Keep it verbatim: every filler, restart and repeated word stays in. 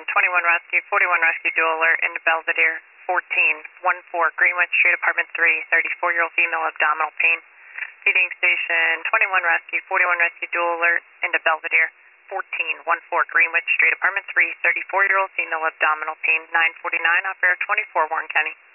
twenty-one Rescue, forty-one Rescue, dual alert into Belvedere, fourteen one four Greenwich Street, apartment three, thirty-four-year-old female, abdominal pain. Feeding station twenty-one Rescue, forty-one Rescue, dual alert into Belvedere, fourteen one four Greenwich Street, apartment three, thirty-four-year-old female, abdominal pain, nine forty-nine, operator twenty-four, Warren County.